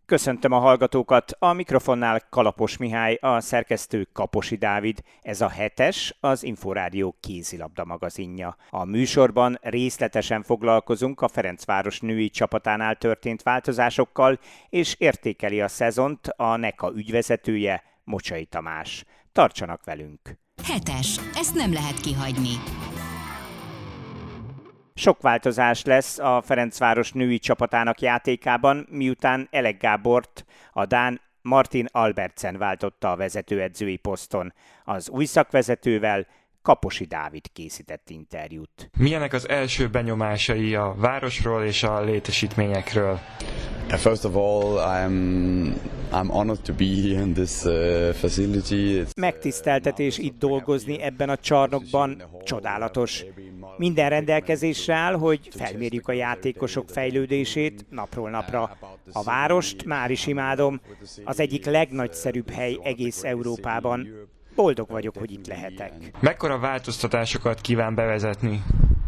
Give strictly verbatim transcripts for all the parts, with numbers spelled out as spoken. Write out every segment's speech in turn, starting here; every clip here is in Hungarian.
Köszöntöm a hallgatókat, a mikrofonnál Kalapos Mihály, a szerkesztő Kaposi Dávid. Ez a hetes, az Inforádió kézilabda magazinja. A műsorban részletesen foglalkozunk a Ferencváros női csapatánál történt változásokkal, és értékeli a szezont a NEKA ügyvezetője, Mocsai Tamás. Tartsanak velünk! Hetes, ezt nem lehet kihagyni. Sok változás lesz a Ferencváros női csapatának játékában, miután Elek Gábort a dán Martin Albertsen váltotta a vezetőedzői poszton. Az új szakvezetővel Kaposi Dávid készített interjút. Milyenek az első benyomásai a városról és a létesítményekről? First of all, I'm I'm honored to be here in this uh, facility. It's Megtiszteltetés itt dolgozni ebben a csarnokban, csodálatos. Minden rendelkezésre áll, hogy felmérjük a játékosok fejlődését napról napra. A várost már is imádom, az egyik legnagyszerűbb hely egész Európában. Boldog vagyok, hogy itt lehetek. Mekkora változtatásokat kíván bevezetni?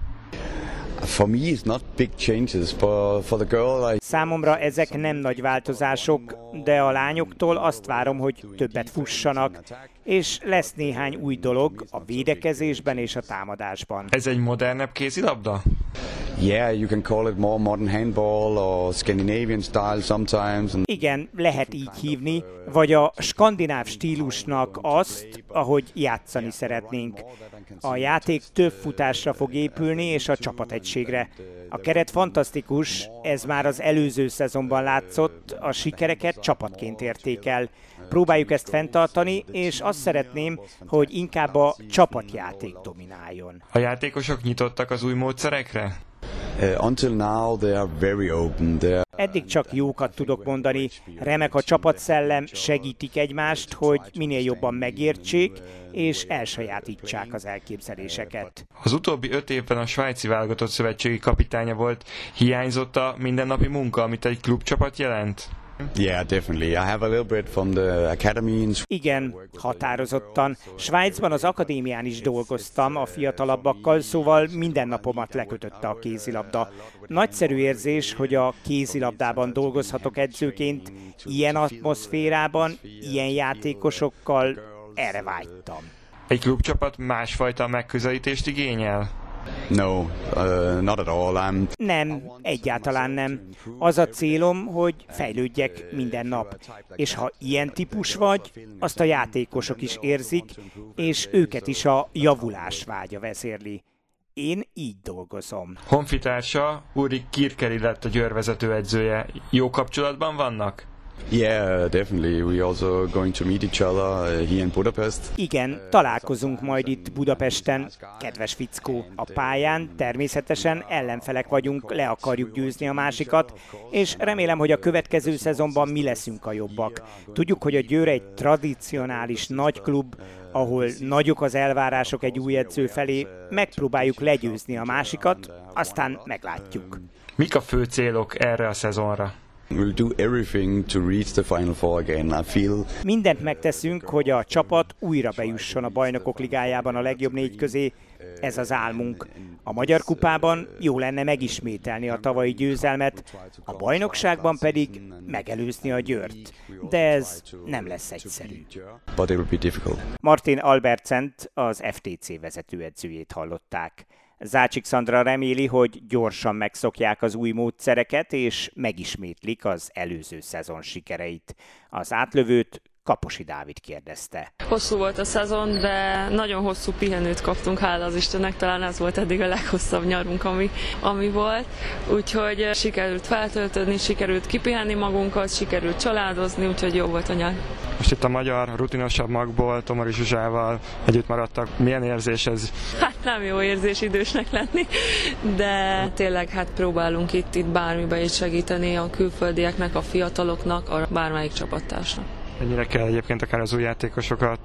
For me, it's not big changes, but for the girl, I... Számomra ezek nem nagy változások, de a lányoktól azt várom, hogy többet fussanak, és lesz néhány új dolog a védekezésben és a támadásban. Ez egy modernebb kézilabda? Yeah, you can call it more modern handball or Scandinavian style sometimes. And... Igen, lehet így hívni, vagy a skandináv stílusnak azt, ahogy játszani szeretnénk. A játék több futásra fog épülni, és a csapategységre. A keret fantasztikus, ez már az előző szezonban látszott, a sikereket csapatként értékel. Próbáljuk ezt fenntartani, és azt szeretném, hogy inkább a csapatjáték domináljon. A játékosok nyitottak az új módszerekre? Uh, until now they are very open. They are... Eddig csak jókat tudok mondani. Remek a csapatszellem, segítik egymást, hogy minél jobban megértsék, és elsajátítsák az elképzeléseket. Az utóbbi öt évben a svájci válogatott szövetségi kapitánya volt. Hiányzott a mindennapi munka, amit egy klubcsapat jelent? Yeah, definitely. I have a little bit from the academy. Igen, határozottan. Svájcban az akadémián is dolgoztam a fiatalabbakkal, szóval minden napomat lekötötte a kézilabda. Nagyszerű érzés, hogy a kézilabdában dolgozhatok edzőként, ilyen atmoszférában, ilyen játékosokkal, erre vágytam. Egy klubcsapat másfajta megközelítést igényel? No, uh, not at all. I'm... Nem, egyáltalán nem. Az a célom, hogy fejlődjek minden nap. És ha ilyen típus vagy, azt a játékosok is érzik, és őket is a javulás vágya vezérli. Én így dolgozom. Honfitársa Uri Kirkeri lett a Győr vezetőedzője. Jó kapcsolatban vannak? Yeah, definitely. We also going to meet each other here in Budapest. Igen, találkozunk majd itt Budapesten, kedves fickó. A pályán természetesen ellenfelek vagyunk, le akarjuk győzni a másikat, és remélem, hogy a következő szezonban mi leszünk a jobbak. Tudjuk, hogy a Győr egy tradicionális nagy klub, ahol nagyok az elvárások egy új edző felé, megpróbáljuk legyőzni a másikat, aztán meglátjuk. Mik a fő célok erre a szezonra? We'll do everything to reach the Final Four again. I feel... Mindent megteszünk, hogy a csapat újra bejusson a Bajnokok Ligájában a legjobb négy közé. Ez az álmunk. A Magyar Kupában jó lenne megismételni a tavalyi győzelmet, a bajnokságban pedig megelőzni a Győrt. De ez nem lesz egyszerű. But it will be difficult. Martin Albertsent, az ef té cé vezetőedzőjét hallották. Zácsik Szandra reméli, hogy gyorsan megszokják az új módszereket, és megismétlik az előző szezon sikereit. Az átlövőt Kaposi Dávid kérdezte. Hosszú volt a szezon, de nagyon hosszú pihenőt kaptunk, hála az Istennek, talán ez volt eddig a leghosszabb nyarunk, ami, ami volt. Úgyhogy sikerült feltöltődni, sikerült kipihenni magunkat, sikerült családozni, úgyhogy jó volt a nyár. Most itt a magyar rutinosabb magból, Tomori Zsuzsával együtt maradtak. Milyen érzés ez? Hát nem jó érzés idősnek lenni, de tényleg hát próbálunk itt, itt bármibe is segíteni a külföldieknek, a fiataloknak, a bármelyik csapattársnak. Ennyire kell egyébként akár az új játékosokat,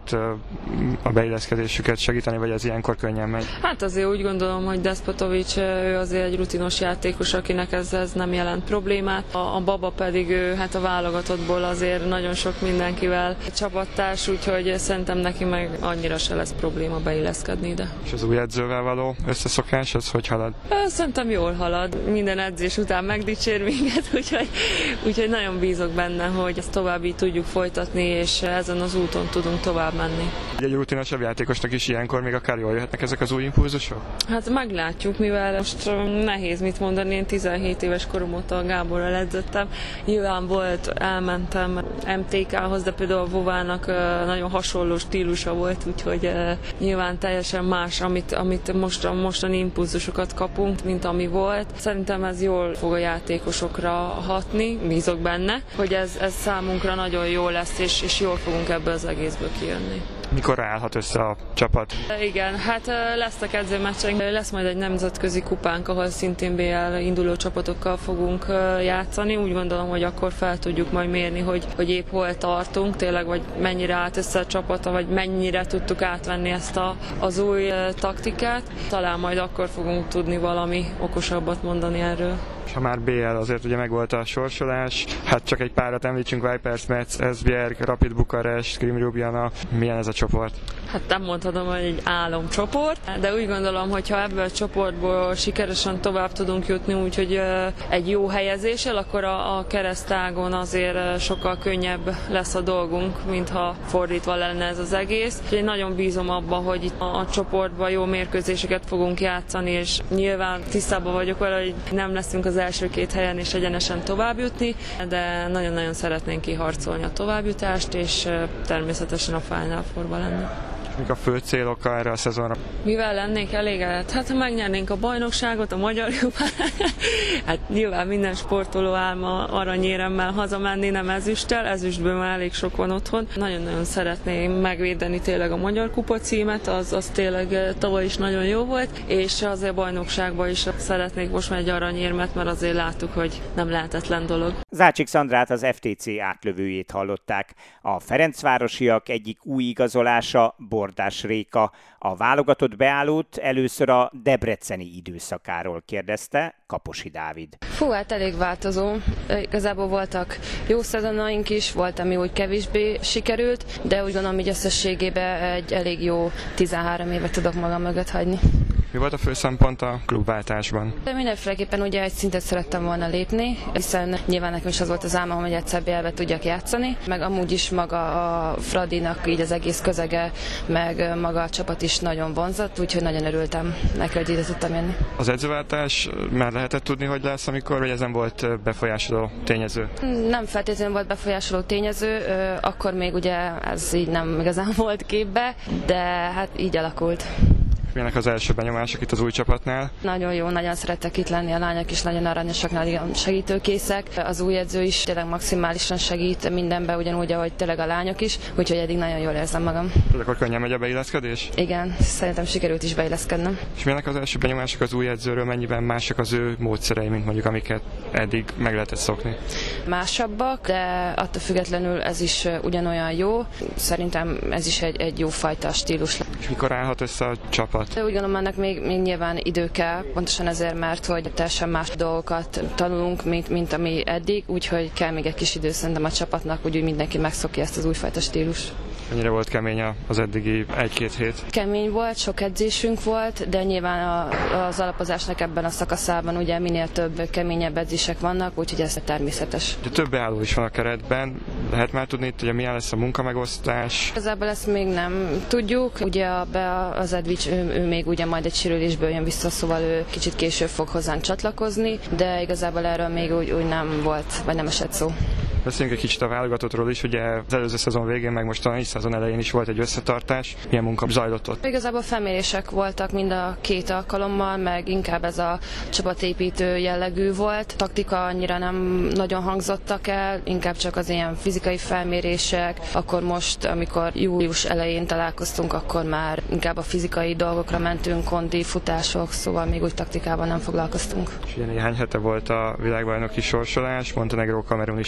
a beilleszkedésüket segíteni, vagy ez ilyenkor könnyen megy? Hát azért úgy gondolom, hogy Despotovics ő azért egy rutinos játékos, akinek ez, ez nem jelent problémát. A, a Baba pedig ő hát a válogatottból azért nagyon sok mindenkivel csapattárs, úgyhogy szerintem neki meg annyira se lesz probléma beilleszkedni ide. És az új edzővel való összeszokás, az hogy halad? Szerintem jól halad. Minden edzés után megdicsér minket, úgyhogy, úgyhogy nagyon bízok benne, hogy ezt tovább így tudjuk folytatni, és ezen az úton tudunk tovább menni. Egy rutinosabb játékosnak is ilyenkor még akár jól jöhetnek ezek az új impulzusok? Hát meglátjuk, mivel most nehéz mit mondani, én tizenhét éves korom óta Gáborral edzettem. Nyilván volt, elmentem em té ká-hoz, de például a Vovának nagyon hasonló stílusa volt, úgyhogy nyilván teljesen más, amit, amit most a mostani impulzusokat kapunk, mint ami volt. Szerintem ez jól fog a játékosokra hatni, bízok benne, hogy ez, ez számunkra nagyon jó lesz, és, és jól fogunk ebből az egészből kijönni. Mikor állhat össze a csapat? Igen, hát lesznek edzőmeccseink, lesz majd egy nemzetközi kupánk, ahol szintén bé el induló csapatokkal fogunk játszani. Úgy gondolom, hogy akkor fel tudjuk majd mérni, hogy, hogy épp hol tartunk, tényleg, vagy mennyire állt össze a csapata, vagy mennyire tudtuk átvenni ezt a, az új taktikát. Talán majd akkor fogunk tudni valami okosabbat mondani erről. És ha már bé el, azért ugye megvolt a sorsolás, hát csak egy párat említsünk, Vipers, Metz, Esbjerg, Rapid Bukarest, Krim Ljubljana. Milyen ez a csoport? Hát nem mondhatom, hogy egy álomcsoport, de úgy gondolom, hogy ha ebből a csoportból sikeresen tovább tudunk jutni, úgyhogy egy jó helyezéssel, akkor a, a keresztágon azért sokkal könnyebb lesz a dolgunk, mintha fordítva lenne ez az egész. Én nagyon bízom abban, hogy itt a, a csoportban jó mérkőzéseket fogunk játszani, és nyilván tisztában vagyok vele, hogy nem leszünk az első két helyen és egyenesen tovább jutni, de nagyon-nagyon szeretnénk kiharcolni a továbbjutást, és természetesen a Final Fourba lenni. Mik a fő célok erre a szezonra? Mivel lennék elégedett? Hát ha megnyernénk a bajnokságot, a magyar kupát, hát nyilván minden sportoló álma aranyéremmel hazamenni, nem ezüsttel, ezüstből már elég sok van otthon. Nagyon-nagyon szeretném megvédeni tényleg a magyar kupa címet, az, az tényleg tavaly is nagyon jó volt, és azért a bajnokságban is szeretnék most már egy aranyérmet, mert azért láttuk, hogy nem lehetetlen dolog. Zácsik Szandrát, az ef té cé átlövőjét hallották. A ferencvárosiak egyik új igazolása Bordás Réka. A válogatott beállót először a debreceni időszakáról kérdezte Kaposi Dávid. Fú, hát elég változó. Igazából voltak jó szezonaink is, volt, ami úgy kevésbé sikerült, de úgy gondolom, hogy összességében egy elég jó tizenhárom évet tudok magam mögött hagyni. Mi volt a fő szempont a klubváltásban? De mindenféleképpen ugye egy szintet szerettem volna lépni, hiszen nyilván nekem is az volt az álmom, hogy egyszer bé el-be tudjak játszani, meg amúgy is maga a Fradinak így az egész közege, meg maga a csapat is nagyon vonzott, úgyhogy nagyon örültem neki, hogy ide tudtam jönni. Az edzőváltás már lehetett tudni, hogy lesz, amikor, vagy ezen volt befolyásoló tényező? Nem feltétlenül volt befolyásoló tényező, akkor még ugye ez így nem igazán volt képbe, de hát így alakult. Milyenek az első benyomások itt az új csapatnál? Nagyon jó, nagyon szerettek itt lenni, a lányok is nagyon aranyosak, nagyon segítőkészek. Az új edző is tényleg maximálisan segít mindenben, ugyanúgy, ahogy tényleg a lányok is, úgyhogy eddig nagyon jól érzem magam. Akkor könnyen megy a beilleszkedés? Igen, szerintem sikerült is beilleszkednem. És milyenek az első benyomások az új edzőről, mennyiben mások az ő módszerei, mint mondjuk amiket eddig meg lehetett szokni? Másabbak, de attól függetlenül ez is ugyanolyan jó. Szerintem ez is egy, egy jó fajta stílus. És mikor állhat össze a csapat? De úgy gondolom, ennek még, még nyilván idő kell, pontosan ezért, mert hogy teljesen más dolgokat tanulunk, mint, mint ami eddig, úgyhogy kell még egy kis idő szerintem a csapatnak, úgyhogy mindenki megszokja ezt az újfajta stílus. Mennyire volt kemény az eddigi egy-két hét? Kemény volt, sok edzésünk volt, de nyilván a, az alapozásnak ebben a szakaszában ugye minél több keményebb edzések vannak, úgyhogy ez természetes. De több beálló is van a keretben, lehet már tudni itt, hogy milyen lesz a munkamegosztás? Igazából ezt még nem tudjuk, ugye az Edvics, ő, ő még ugye majd egy sérülésből jön vissza, szóval ő kicsit később fog hozzánk csatlakozni, de igazából erről még úgy, úgy nem volt, vagy nem esett szó. Beszéljünk egy kicsit a válogatottról is, ugye az előző szezon végén, meg most a szezon elején is volt egy összetartás. Milyen munka zajlott ott? Igazából felmérések voltak mind a két alkalommal, meg inkább ez a csapatépítő jellegű volt. Taktika annyira nem nagyon hangzottak el, inkább csak az ilyen fizikai felmérések. Akkor most, amikor július elején találkoztunk, akkor már inkább a fizikai dolgokra mentünk, kondi, futások, szóval még úgy taktikában nem foglalkoztunk. És ugye néhány hete volt a világbajnoki sorsolás, Montenegró, Kamerun és Paraguay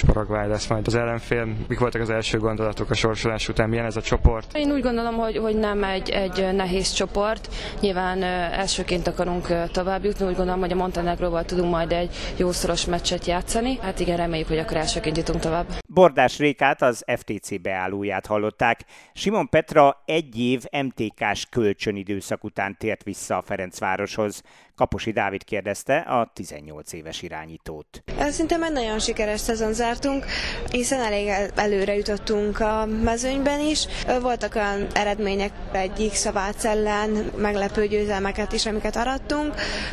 komoly lesz majd az ellenfél. Mik voltak az első gondolatok a sorsolás után? Milyen ez a csoport? Én úgy gondolom, hogy, hogy nem egy, egy nehéz csoport. Nyilván elsőként akarunk tovább jutni. Úgy gondolom, hogy a Montenegróval tudunk majd egy jó szoros meccset játszani. Hát igen, reméljük, hogy akkor elsőként jutunk tovább. Bordás Rékát, az ef té cé beállóját hallották. Simon Petra egy év em té ká-s kölcsönidőszak után tért vissza a Ferencvároshoz. Kaposi Dávid kérdezte a tizennyolc éves irányítót. Szerintem egy nagyon sikeres szezon zártunk, hiszen elég előre jutottunk a mezőnyben is. Voltak olyan eredmények, egyik Szabádsz ellen, meglepő győzelmeket is, amiket arattunk.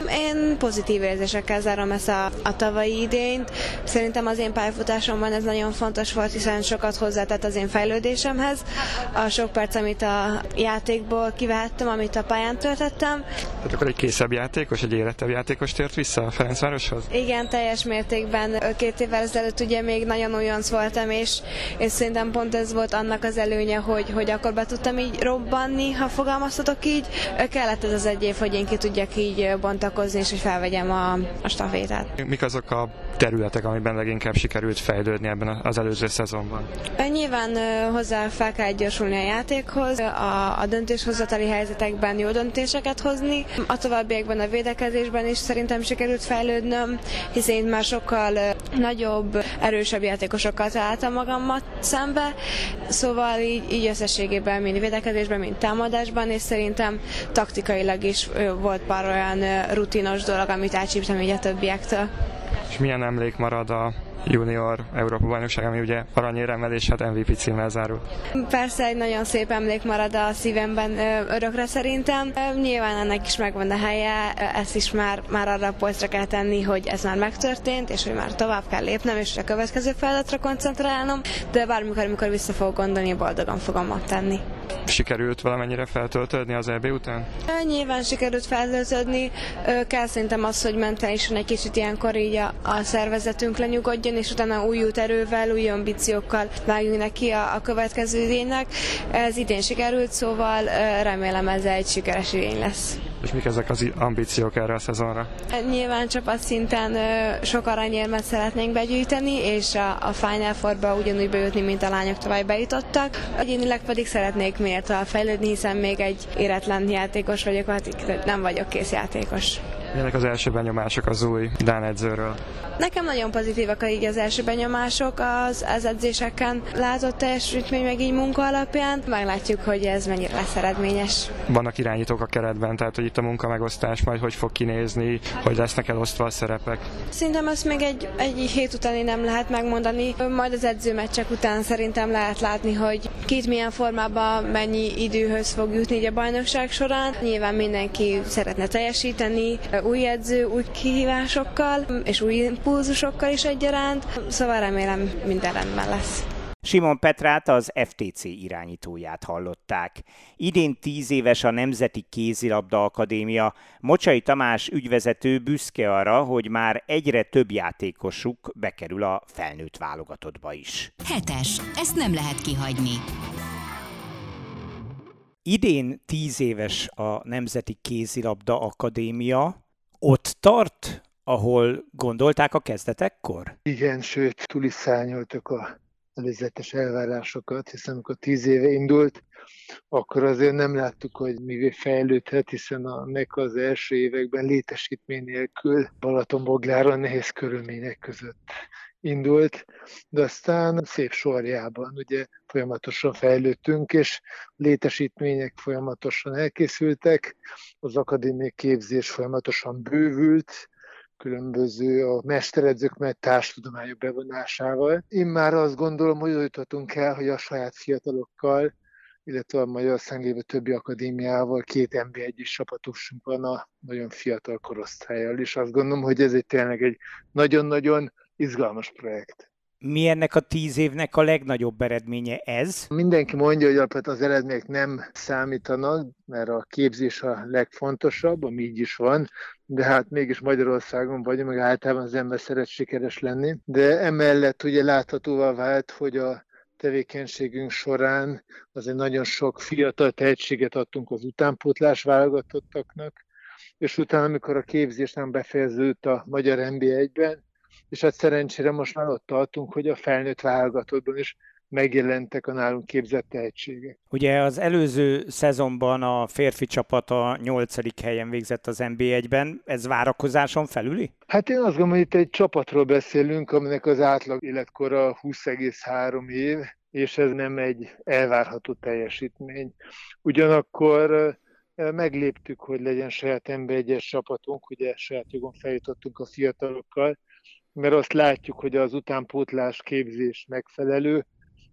Én pozitív érzésekkel zárom ezt a, a tavalyi idényt. Szerintem az én pályafutásomban ez nagyon fontos volt, hiszen sokat hozzátett az én fejlődésemhez. A sok perc, amit a játékból kivehettem, amit a pályán töltöttem. Tehát akkor egy készebb játékos, egy érettebb játékos tért vissza a Ferencvároshoz? Igen, teljes mértékben. Két évvel ezelőtt ugye még nagyon újonc voltam, és, és szerintem pont ez volt annak az előnye, hogy, hogy akkor be tudtam így robbanni, ha fogalmaztatok így. Kellett ez az egy év, hogy én ki tudjak így bontakozni, és hogy felvegyem a, a stafétát. Mik azok a területek, amiben leginkább sikerült fejlődni ebben az előző szezonban? Nyilván hozzá fel kell gyorsulni a játékhoz, a, a döntéshozatali helyzetekben jó döntéseket hozni. A továbbiakban a védekezésben is szerintem sikerült fejlődnöm, hiszen én már sokkal nagyobb, erősebb játékosokkal találtam magamat szembe, szóval így, így összességében mind védekezésben, mind támadásban, és szerintem taktikailag is volt pár olyan rutinos dolog, amit átcsíptem így a többiektől. És milyen emlék marad a junior Európa-bajnokság, ami ugye aranyéremmel és hát em vé pé címmel zárul? Persze egy nagyon szép emlék marad a szívemben örökre szerintem. Nyilván ennek is megvan a helye, ezt is már, már arra a polcra kell tenni, hogy ez már megtörtént, és hogy már tovább kell lépnem, és a következő feladatra koncentrálnom, de bármikor, amikor vissza fogok gondolni, boldogan fogom megtenni. Sikerült valamennyire feltöltődni az é bé után? Nyilván sikerült feltöltődni, kell szerintem az, hogy mentálisan egy kicsit ilyenkor így a, a szervezetünk lenyugodjon, és utána új erővel, új ambíciókkal vágjunk neki a, a következő idénynek. Ez idén sikerült, szóval remélem ez egy sikeres idény lesz. És mik ezek az ambíciók erre a szezonra? Nyilván csapatszinten sok aranyérmet szeretnénk begyűjteni, és a, a Final Fourba ugyanúgy bejutni, mint a lányok tovább bejutottak. Egyénileg pedig szeretnék minél tovább fejlődni, hiszen még egy éretlen játékos vagyok, hát nem vagyok kész játékos. Milyenek az első benyomások az új dán edzőről? Nekem nagyon pozitívak így az első benyomások az, az edzéseken látott teljesítmény, meg így munka alapján. Meglátjuk, hogy ez mennyire lesz eredményes. Vannak irányítók a keretben, tehát hogy itt a munkamegosztás majd hogy fog kinézni, hogy lesznek elosztva a szerepek? Szerintem ezt még egy, egy hét utáni nem lehet megmondani. Majd az edzőmeccsek után szerintem lehet látni, hogy kit milyen formában mennyi időhöz fog jutni így a bajnokság során. Nyilván mindenki szeretne teljesíteni, új edző, új kihívásokkal és új impulzusokkal is egyaránt, szóval remélem minden rendben lesz. Simon Petrát, az ef té cé irányítóját hallották. Idén tíz éves a Nemzeti Kézilabda Akadémia. Mocsai Tamás ügyvezető büszke arra, hogy már egyre több játékosuk bekerül a felnőtt válogatottba is. Hetes. Ezt nem lehet kihagyni. Idén tíz éves a Nemzeti Kézilabda Akadémia. Ott tart, ahol gondolták a kezdetekkor? Igen, sőt, túl is szárnyoltak a előzetes elvárásokat, hiszen amikor tíz éve indult, akkor azért nem láttuk, hogy mivé fejlődhet, hiszen a nek az első években létesítmény nélkül Balatonbogláron nehéz körülmények között indult, de aztán szép sorjában ugye folyamatosan fejlődtünk, és a létesítmények folyamatosan elkészültek, az akadémiai képzés folyamatosan bővült, különböző a mesteredzők, mert társadalmányok bevonásával. Én már azt gondolom, hogy jutottunk el, hogy a saját fiatalokkal, illetve a Magyarországon lévő többi akadémiával két en bé egyes csapatusunk van a nagyon fiatal korosztályjal, és azt gondolom, hogy ez egy tényleg egy nagyon-nagyon izgalmas projekt. Mi ennek a tíz évnek a legnagyobb eredménye ez? Mindenki mondja, hogy az eredmények nem számítanak, mert a képzés a legfontosabb, ami így is van, de hát mégis Magyarországon vagyunk, meg általában az ember szeret sikeres lenni. De emellett ugye láthatóvá vált, hogy a tevékenységünk során azért nagyon sok fiatal tehetséget adtunk az utánpótlás válogatottaknak, és utána, amikor a képzés nem befejeződött a magyar en bé egyben, és hát szerencsére most már ott tartunk, hogy a felnőtt válogatottban is megjelentek a nálunk képzett tehetségek. Ugye az előző szezonban a férfi csapat a nyolcadik helyen végzett az en bé egyben, ez várakozáson felüli? Hát én azt gondolom, hogy itt egy csapatról beszélünk, aminek az átlag életkora húsz egész három év, és ez nem egy elvárható teljesítmény. Ugyanakkor megléptük, hogy legyen saját en bé egyes csapatunk, ugye saját jogon feljutottunk a fiatalokkal, mert azt látjuk, hogy az utánpótlás képzés megfelelő,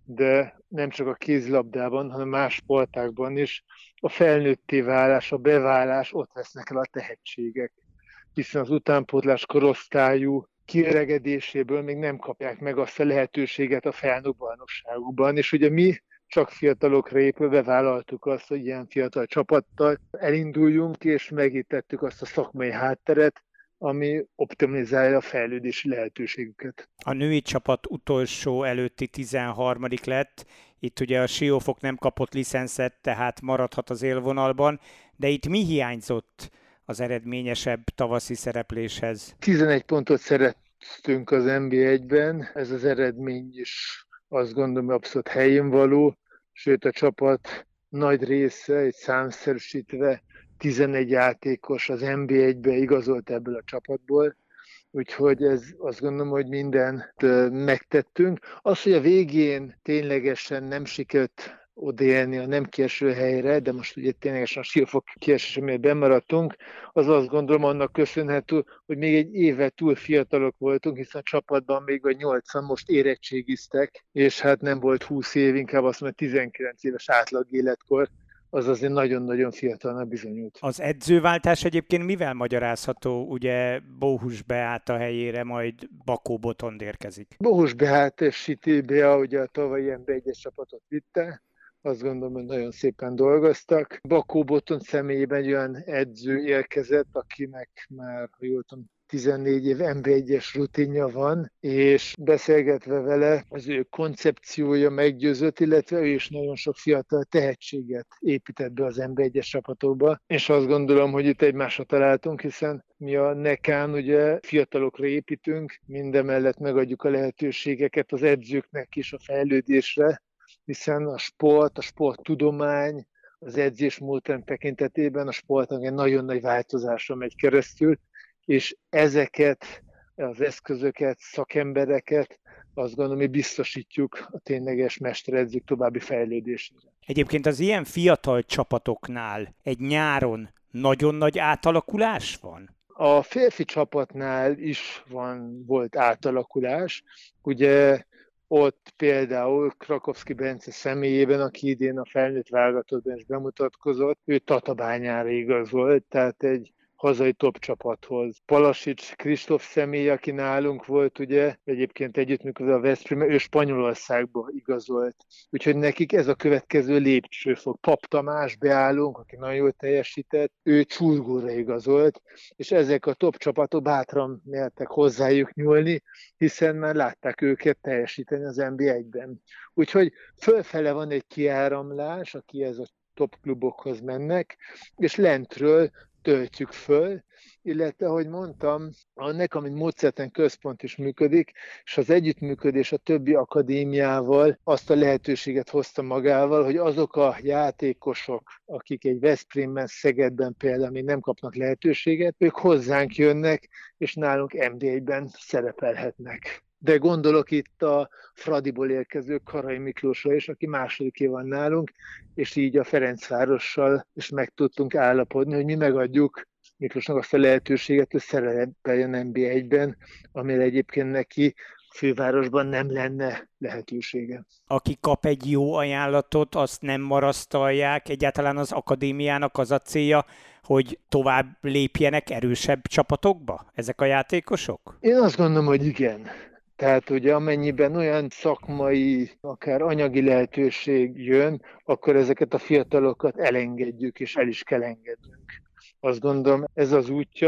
de nem csak a kézilabdában, hanem más sportákban is a felnőtté válás, a beválás, ott vesznek el a tehetségek. Hiszen az utánpótlás korosztályú kiöregedéséből még nem kapják meg azt a lehetőséget a felnőtt bajnokságukban. És ugye mi csak fiatalokra épülve vállaltuk azt, hogy ilyen fiatal csapattal elinduljunk, és megítettük azt a szakmai hátteret, ami optimalizálja a fejlődési lehetőségüket. A női csapat utolsó előtti tizenharmadik lett, itt ugye a Siófok nem kapott licenszet, tehát maradhat az élvonalban, de itt mi hiányzott az eredményesebb tavaszi szerepléshez? tizenegy pontot szereztünk az en bé egyben, ez az eredmény is azt gondolom abszolút helyén való, sőt a csapat nagy része, egy számszerűsítve tizenegy játékos az en bé egybe igazolt ebből a csapatból, úgyhogy ez azt gondolom, hogy mindent megtettünk. Az, hogy a végén ténylegesen nem sikerült odaérni a nem kieső helyre, de most ugye ténylegesen a Siófok kiesés, miért bemaradtunk, az azt gondolom annak köszönhető, hogy még egy éve túl fiatalok voltunk, hiszen a csapatban még vagy nyolcan most érettségiztek, és hát nem volt húsz év, inkább azt mondom, tizenkilenc éves átlag életkor, az azért nagyon-nagyon fiatalnak bizonyult. Az edzőváltás egyébként mivel magyarázható? Ugye Bohus Beáta helyére majd Bakó Botond érkezik. Bohus Beáta és Siti Bea ugye a tavalyi en bé egyes csapatot vitte, azt gondolom, hogy nagyon szépen dolgoztak. Bakó Botond személyében olyan edző érkezett, akinek már, ha jól tudom, tizennégy év en bé egyes rutinja van, és beszélgetve vele az ő koncepciója meggyőzött, illetve ő is nagyon sok fiatal tehetséget épített be az en bé egyes csapatokba, és azt gondolom, hogy itt egymásra találtunk, hiszen mi a nekán ugye fiatalokra építünk, mindemellett megadjuk a lehetőségeket az edzőknek is a fejlődésre, hiszen a sport, a sporttudomány, az edzésmódszerek tekintetében a sportnak egy nagyon nagy változásra megy keresztül, és ezeket az eszközöket, szakembereket azt gondolom, hogy biztosítjuk a tényleges mesteredzők további fejlődésére. Egyébként az ilyen fiatal csapatoknál egy nyáron nagyon nagy átalakulás van? A férfi csapatnál is van, volt átalakulás. Ugye ott például Krakowski Bence személyében, aki idén a felnőtt válogatottban is bemutatkozott, ő Tatabányára igazolt, tehát egy hazai top csapathoz. Palasics Kristóf személy, aki nálunk volt, ugye, egyébként együttműködve a Veszprém, ő Spanyolországba igazolt. Úgyhogy nekik ez a következő lépcsőfok. Pap Tamás beállunk, aki nagyon jól teljesített, ő Csurgóra igazolt, és ezek a top csapatok bátran mertek hozzájuk nyúlni, hiszen már látták őket teljesíteni az en bé egyben. Úgyhogy fölfele van egy kiáramlás, aki ez a top klubokhoz mennek, és lentről töltjük föl, illetve, ahogy mondtam, annak, amit módszertan központ is működik, és az együttműködés a többi akadémiával azt a lehetőséget hozta magával, hogy azok a játékosok, akik egy Veszprémben, Szegedben például még nem kapnak lehetőséget, ők hozzánk jönnek, és nálunk en bé egyben szerepelhetnek. De gondolok itt a Fradiból érkező Karai Miklósra is, aki második év van nálunk, és így a Ferencvárossal is meg tudtunk állapodni, hogy mi megadjuk Miklósnak azt a lehetőséget, hogy szerepeljen en bé egyben, amire egyébként neki fővárosban nem lenne lehetősége. Aki kap egy jó ajánlatot, azt nem marasztalják. Egyáltalán az akadémiának az a célja, hogy tovább lépjenek erősebb csapatokba ezek a játékosok? Én azt gondolom, hogy igen. Tehát ugye amennyiben olyan szakmai, akár anyagi lehetőség jön, akkor ezeket a fiatalokat elengedjük, és el is kell engednünk. Azt gondolom, ez az útja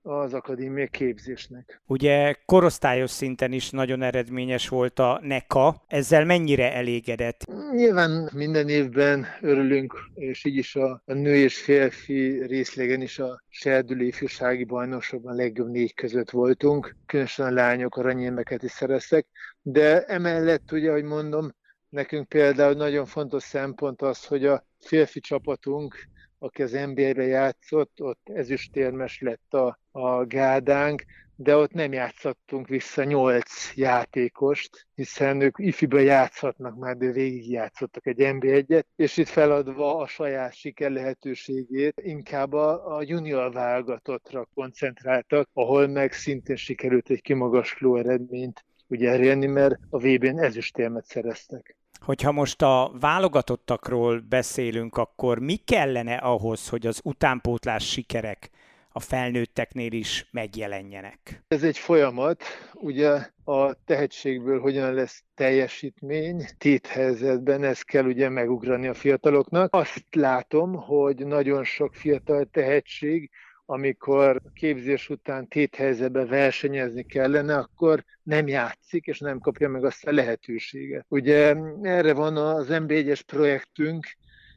az akadémia képzésnek. Ugye korosztályos szinten is nagyon eredményes volt a NECA, ezzel mennyire elégedett? Nyilván minden évben örülünk, és így is a, a nő és férfi részlegen is a serdülő ifjúsági bajnokságban legjobb négy között voltunk, különösen a lányok aranyérmeket is szereztek, de emellett ugye, ahogy mondom, nekünk például nagyon fontos szempont az, hogy a férfi csapatunk, aki az en bé á-be játszott, ott ezüstérmes lett a, a gádánk, de ott nem játszottunk vissza nyolc játékost, hiszen ők ifiben játszhatnak már, de végig játszottak egy en bé egyet, és itt feladva a saját siker lehetőségét inkább a, a junior válogatottra koncentráltak, ahol meg szintén sikerült egy kimagasló eredményt ugye elérni, mert a vé bén ezüstérmet szereztek. Hogyha most a válogatottakról beszélünk, akkor mi kellene ahhoz, hogy az utánpótlás sikerek a felnőtteknél is megjelenjenek? Ez egy folyamat, ugye a tehetségből hogyan lesz teljesítmény, téthelyzetben ezt kell ugye megugrani a fiataloknak. Azt látom, hogy nagyon sok fiatal tehetség, amikor képzés után téthelyzetben versenyezni kellene, akkor nem játszik, és nem kapja meg azt a lehetőséget. Ugye erre van az en bé egyes projektünk,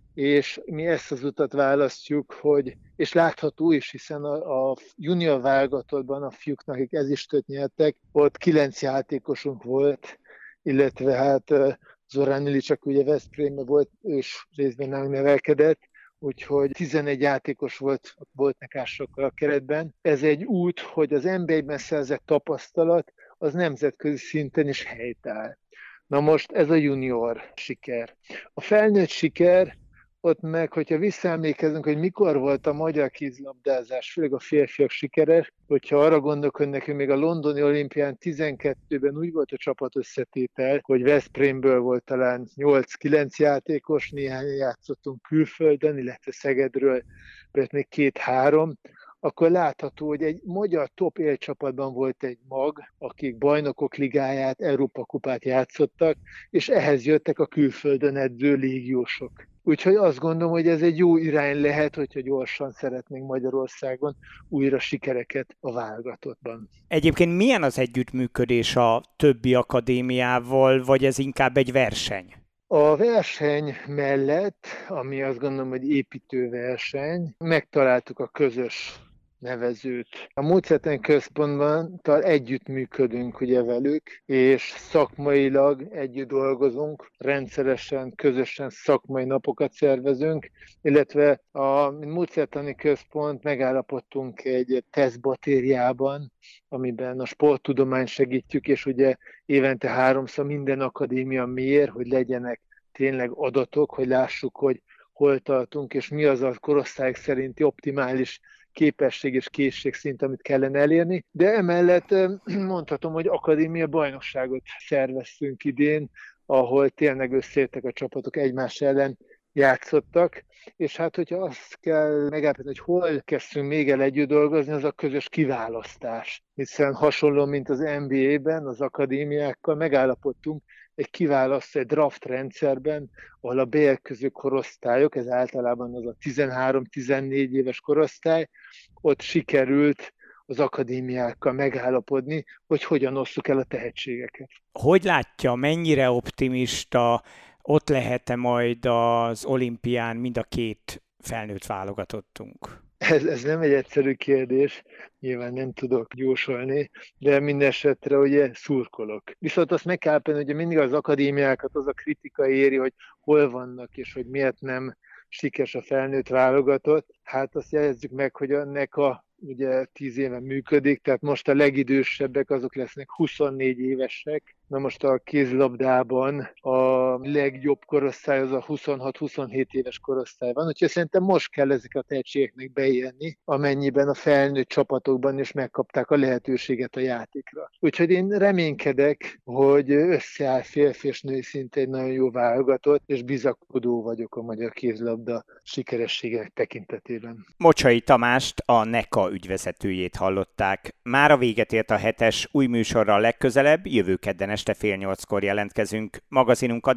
és mi ezt az utat választjuk, hogy, és látható is, hiszen a, a junior válogatottban a fiúknak, akik ezüstöt nyertek, ott kilenc játékosunk volt, illetve hát Zorán Ilicsek ugye Veszprémben volt, ő is részben nálunk nevelkedett, úgyhogy tizenegy játékos volt, volt nekásokkal a keretben. Ez egy út, hogy az en bé egyben szerzett tapasztalat az nemzetközi szinten is helytáll. Na most ez a junior siker. A felnőtt siker, ott meg, hogyha visszaemlékezünk, hogy mikor volt a magyar kézilabdázás, főleg a férfiak sikeres, hogyha arra gondolok, hogy nekünk még a londoni olimpián tizenkettőben úgy volt a csapat összetétel, hogy Veszprémből volt talán nyolc-kilenc játékos, néhány játszottunk külföldön, illetve Szegedről mert még két-három, akkor látható, hogy egy magyar top élcsapatban volt egy mag, akik bajnokok ligáját, Európa kupát játszottak, és ehhez jöttek a külföldön edző légiósok. Úgyhogy azt gondolom, hogy ez egy jó irány lehet, hogyha gyorsan szeretnénk Magyarországon újra sikereket a válogatottban. Egyébként milyen az együttműködés a többi akadémiával, vagy ez inkább egy verseny? A verseny mellett, ami azt gondolom, hogy építő verseny, megtaláltuk a közös nevezőt. A Módszertani Központban együttműködünk ugye velük, és szakmailag együtt dolgozunk, rendszeresen, közösen szakmai napokat szervezünk, illetve a Módszertani Központ megállapodtunk egy tesztbatériában, amiben a sporttudományt segítjük, és ugye évente háromszor minden akadémia mér, hogy legyenek tényleg adatok, hogy lássuk, hogy hol tartunk, és mi az a korosztályok szerinti optimális képesség és készségszint, amit kellene elérni. De emellett mondhatom, hogy akadémia bajnokságot szerveztünk idén, ahol tényleg összeértek a csapatok, egymás ellen játszottak, és hát hogyha azt kell megállapítani, hogy hol kezdtünk még el együtt dolgozni, az a közös kiválasztás. Hiszen hasonló, mint az en bé á-ben, az akadémiákkal megállapodtunk egy kiválasztó, egy draft rendszerben, ahol a beérkező korosztályok, ez általában az a tizenhárom-tizennégy éves korosztály, ott sikerült az akadémiákkal megállapodni, hogy hogyan osszuk el a tehetségeket. Hogy látja, mennyire optimista, ott lehet-e majd az olimpián mind a két felnőtt válogatottunk? Ez, ez nem egy egyszerű kérdés, nyilván nem tudok jósolni, de minden esetre ugye szurkolok. Viszont azt meg kell állapítani, hogy mindig az akadémiákat az a kritika éri, hogy hol vannak és hogy miért nem sikeres a felnőtt válogatott. Hát azt jelezzük meg, hogy a NECA ugye tíz éve működik, tehát most a legidősebbek azok lesznek huszonnégy évesek. Na most a kézilabdában a legjobb korosztály az a huszonhat-huszonhét éves korosztály van, úgyhogy szerintem most kell ezek a tehetségeknek beérni, amennyiben a felnőtt csapatokban is megkapták a lehetőséget a játékra. Úgyhogy én reménykedek, hogy összeáll férfi és női szinte egy nagyon jó válogatott, és bizakodó vagyok a magyar kézilabda sikerességének tekintetében. Mocsai Tamást, a NECA ügyvezetőjét hallották. Mára véget ért a hetes, új műsorral legközelebb, jövő kedden este fél nyolckor jelentkezünk. Magazinunk adás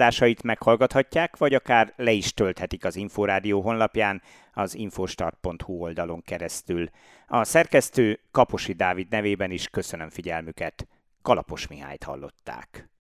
adásait meghallgathatják, vagy akár le is tölthetik az Inforádió honlapján, az infostart pont hu oldalon keresztül. A szerkesztő Kaposi Dávid nevében is köszönöm figyelmüket. Kalapos Mihályt hallották.